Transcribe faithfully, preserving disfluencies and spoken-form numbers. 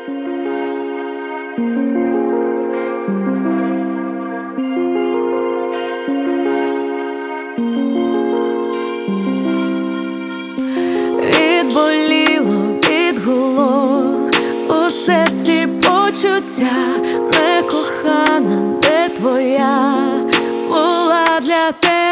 Відболіло, відгуло у серці почуття, не кохана, де твоя була для тебе.